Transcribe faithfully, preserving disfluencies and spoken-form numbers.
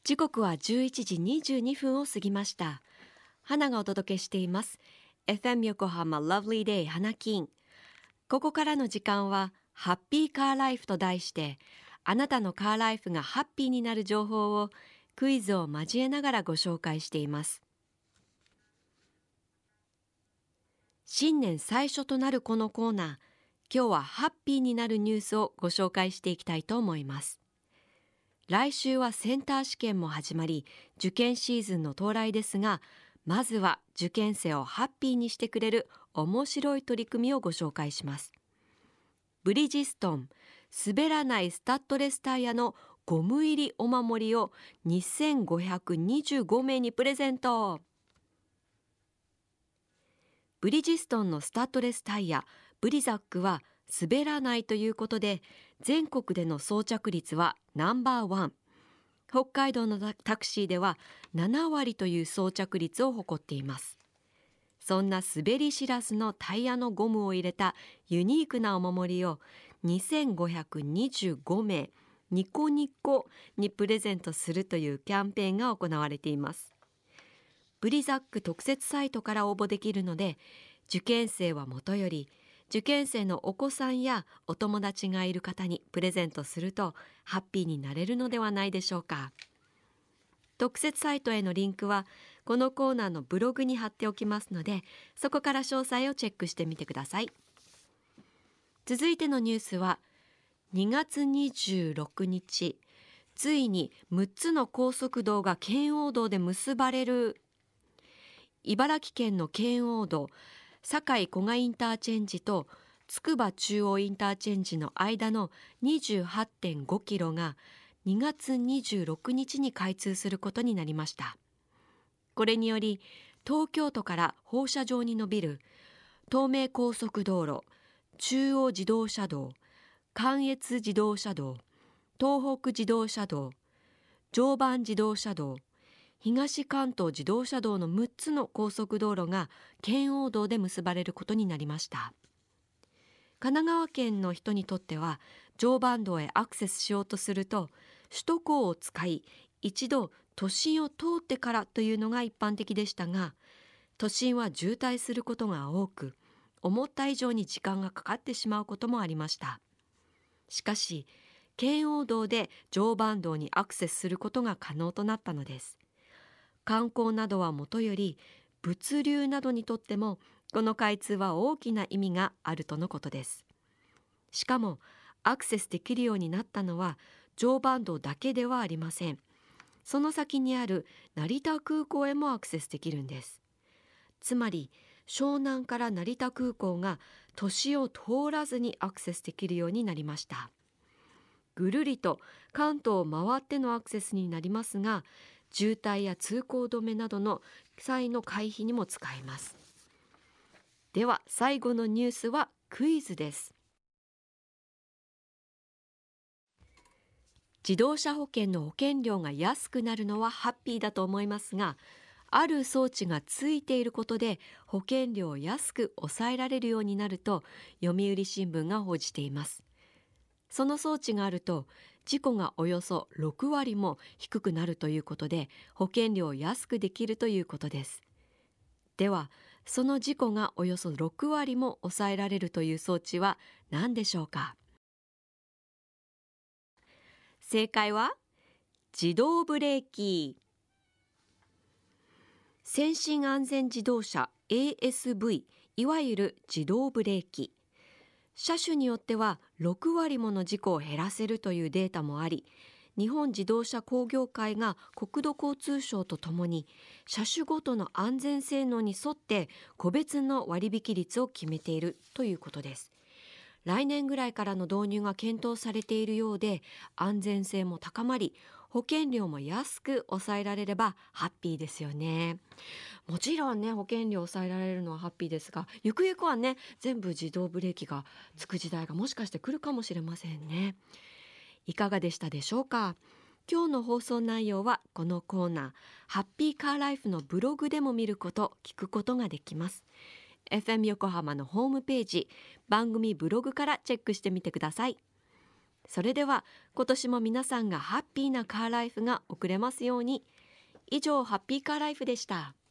時刻はじゅういちじにじゅうにふんを過ぎました。花がお届けしています エフエム 横浜 Lovely Day 花金。ここからの時間はハッピーカーライフと題して、あなたのカーライフがハッピーになる情報をクイズを交えながらご紹介しています。新年最初となるこのコーナー、今日はハッピーになるニュースをご紹介していきたいと思います。来週はセンター試験も始まり、受験シーズンの到来ですが、まずは受験生をハッピーにしてくれる面白い取り組みをご紹介します。ブリヂストン滑らないスタッドレスタイヤのゴム入りお守りをにせんごひゃくにじゅうごめいにプレゼント。ブリヂストンのスタッドレスタイヤブリザックは滑らないということで、全国での装着率はナンバーワン。北海道のタクシーではななわりという装着率を誇っています。そんな滑り知らずのタイヤのゴムを入れたユニークなお守りをにせんごひゃくにじゅうごめいニコニコにプレゼントするというキャンペーンが行われています。ブリザック特設サイトから応募できるので、受験生はもとより受験生のお子さんやお友達がいる方にプレゼントするとハッピーになれるのではないでしょうか。特設サイトへのリンクはこのコーナーのブログに貼っておきますので、そこから詳細をチェックしてみてください。続いてのニュースはにがつにじゅうろくにち、ついにむっつの高速道が圏央道で結ばれる。茨城県の圏央道堺古賀インターチェンジとつくば中央インターチェンジの間の にじゅうはってんごキロがにがつにじゅうろくにちに開通することになりました。これにより東京都から放射状に伸びる東名高速道路、中央自動車道、関越自動車道、東北自動車道、常磐自動車道、東関東自動車道のむっつの高速道路が圏央道で結ばれることになりました。神奈川県の人にとっては常磐道へアクセスしようとすると首都高を使い一度都心を通ってからというのが一般的でしたが、都心は渋滞することが多く思った以上に時間がかかってしまうこともありました。しかし圏央道で常磐道にアクセスすることが可能となったのです。観光などはもとより物流などにとってもこの開通は大きな意味があるとのことです。しかもアクセスできるようになったのは常磐道だけではありません。その先にある成田空港へもアクセスできるんです。つまり湘南から成田空港が都市を通らずにアクセスできるようになりました。ぐるりと関東を回ってのアクセスになりますが、渋滞や通行止めなどの際の回避にも使えます。では最後のニュースはクイズです。自動車保険の保険料が安くなるのはハッピーだと思いますが、ある装置がついていることで保険料を安く抑えられるようになると読売新聞が報じています。その装置があると事故がおよそろくわりも低くなるということで保険料を安くできるということです。ではその事故がおよそろくわりも抑えられるという装置は何でしょうか。正解は自動ブレーキ。先進安全自動車 エーエスブイ、 いわゆる自動ブレーキ。車種によってはろくわりもの事故を減らせるというデータもあり、日本自動車工業会が国土交通省とともに車種ごとの安全性能に沿って個別の割引率を決めているということです。来年ぐらいからの導入が検討されているようで、安全性も高まり保険料も安く抑えられればハッピーですよね。もちろんね、保険料を抑えられるのはハッピーですが、ゆくゆくはね、全部自動ブレーキがつく時代がもしかして来るかもしれませんね。いかがでしたでしょうか。今日の放送内容はこのコーナーハッピーカーライフのブログでも見ること、聞くことができます。エフエム 横浜のホームページ、番組ブログからチェックしてみてください。 それでは今年も皆さんがハッピーなカーライフが送れますように。以上、ハッピーカーライフでした。